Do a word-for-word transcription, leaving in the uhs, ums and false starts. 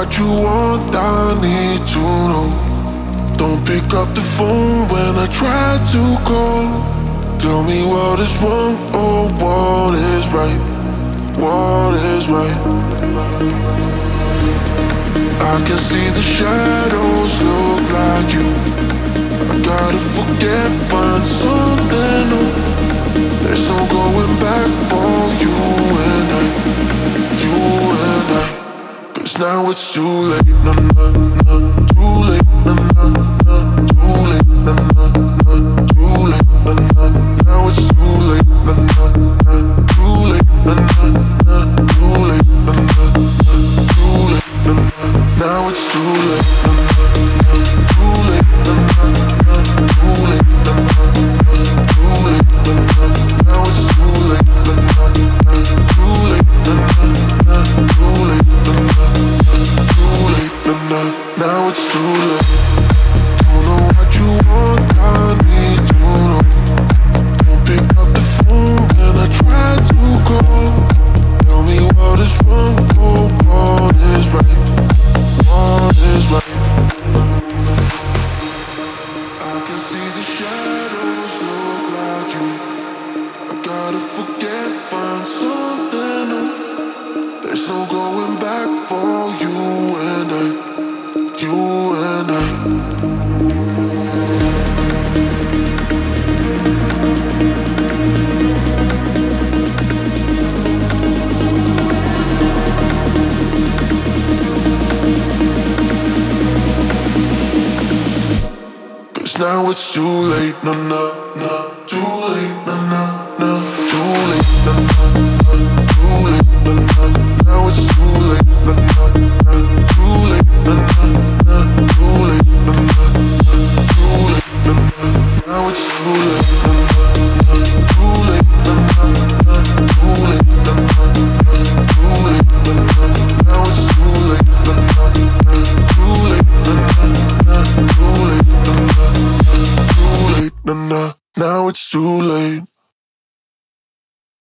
what you want, I need to know. Don't pick up the phone when I try to call. Tell me what is wrong or what is right. What is right? I can see the shadows look like you. I gotta forget, find something new. There's no going back for you and I, you and I. Cause now it's too late, nah, nah, nah. Too late, nah, nah, nah. Too late, nah, nah, nah. Too late, nah, nah. Now it's too late, nah, nah, nah. Too late, nah, nah, nah. Too late, nah, nah, nah. Too late, nah, nah. Now it's too late, nah, nah, nah. Too late, nah, nah, nah. Too late, nah, nah, nah. Too late, nah, nah. Now it's too late, nah, nah, nah. Too late, nah, nah, nah. Too late, nah, nah, nah. Too late, nah, nah. Now it's too late. Don't know what you want, I need to know. Don't pick up the phone when I try to call. Tell me what is wrong or what is right. What is right? I can see the shadows look like you. I gotta forget, find something new. There's no going back for you and I, you and I. Cause now it's too late, nah, nah, nah. Too late, nah, nah, nah. Too late, nah, nah, nah. Too late, nah, nah. Now it's too late, nah, nah, nah. Too late, nah, nah, nah. Too late, nah, nah, nah. Too late, nah, nah. Now it's too late, nah, nah, nah. Too late, nah, nah, nah. Too late, nah, nah, nah. Too late, nah, nah. Now it's too late, nah, nah, nah. Too late, nah, nah, nah. Too late, nah, nah. Too late, nah, nah. Now it's too late.